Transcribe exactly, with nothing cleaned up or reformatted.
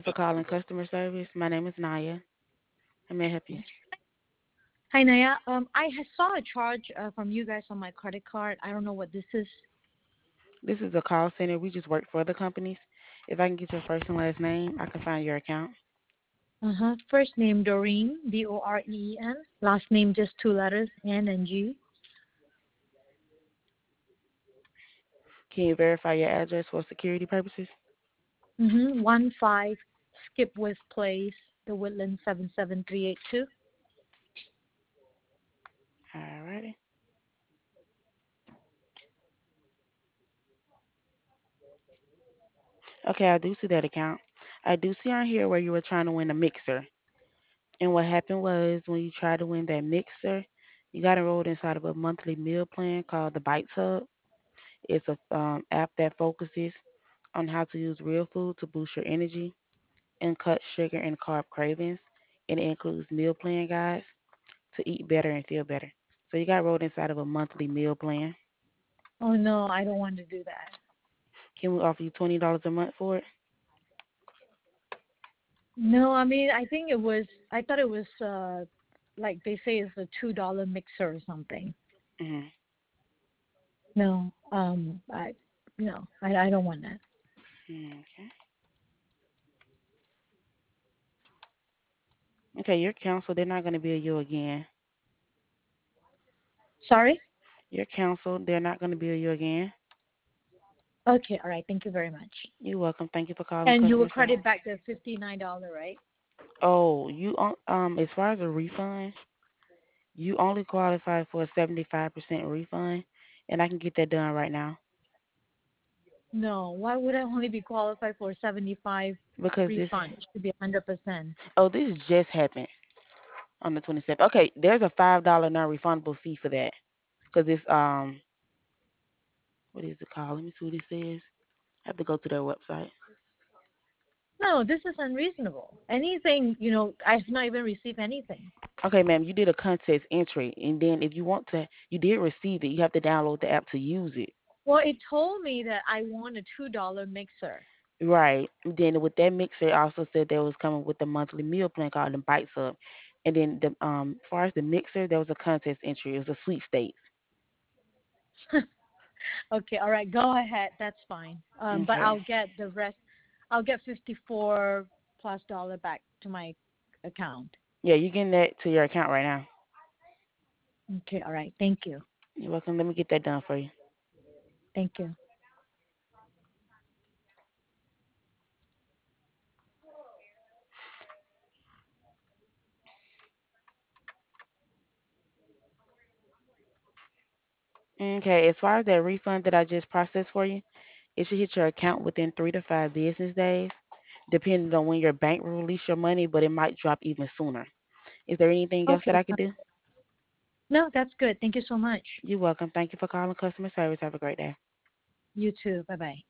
for calling customer service. My name is Naya. How may I help you? Hi, Naya. Um, I ha- saw a charge uh, from you guys on my credit card. I don't know what this is. This is a call center. We just work for the companies. If I can get your first and last name, I can find your account. Uh-huh. First name Doreen, D O R E E N. Last name just two letters, N and G. Can you verify your address for security purposes? Mm-hmm. One five Skipwith Place, The Woodland seven seven three eight two. Alrighty. Okay, I do see that account. I do see on here where you were trying to win a mixer. And what happened was when you tried to win that mixer, you got enrolled inside of a monthly meal plan called the Bites Hub. It's a um, app that focuses on how to use real food to boost your energy and cut sugar and carb cravings. And it includes meal plan guides to eat better and feel better. So you got enrolled inside of a monthly meal plan. Oh no, I don't want to do that. Can we offer you twenty dollars a month for it? No, I mean I think it was. I thought it was uh, like they say it's a two dollar mixer or something. Mm-hmm. No, um, I no, I I don't want that. Okay. Okay, you're canceled. They're not going to bill you again. Sorry. You're canceled. They're not going to bill you again. Okay, all right. Thank you very much. You're welcome. Thank you for calling And you will customer service. credit back the fifty nine dollar, right? Oh, you on- um as far as a refund, you only qualify for a seventy-five percent refund, and I can get that done right now No. Why would I only be qualified for seventy five because this. refund? It should be a hundred percent. Oh, this just happened on the twenty-seventh. Okay, there's a five dollar non-refundable fee for that because it's um what is it called? Let me see what it says. I have to go to their website. No, this is unreasonable. Anything, you know, I've not even received anything. Okay, ma'am, you did a contest entry, and then if you want to, you did receive it. You have to download the app to use it. Well, it told me that I want a two dollar mixer. Right. Then with that mixer, it also said they was coming with a monthly meal plan called the Bites Up. And then the um, as far as the mixer, there was a contest entry. It was a sweepstakes. Okay, all right, go ahead. That's fine. Um, but Okay. I'll get the rest. I'll get fifty four plus dollar back to my account. Yeah, you getting that to your account right now. Okay, all right. Thank you. You're welcome. Let me get that done for you. Thank you. Okay. As far as that refund that I just processed for you, it should hit your account within three to five business days, depending on when your bank will release your money, but it might drop even sooner. Is there anything else that Okay. I could do? No, that's good. Thank you so much. You're welcome. Thank you for calling customer service. Have a great day. You too. Bye bye.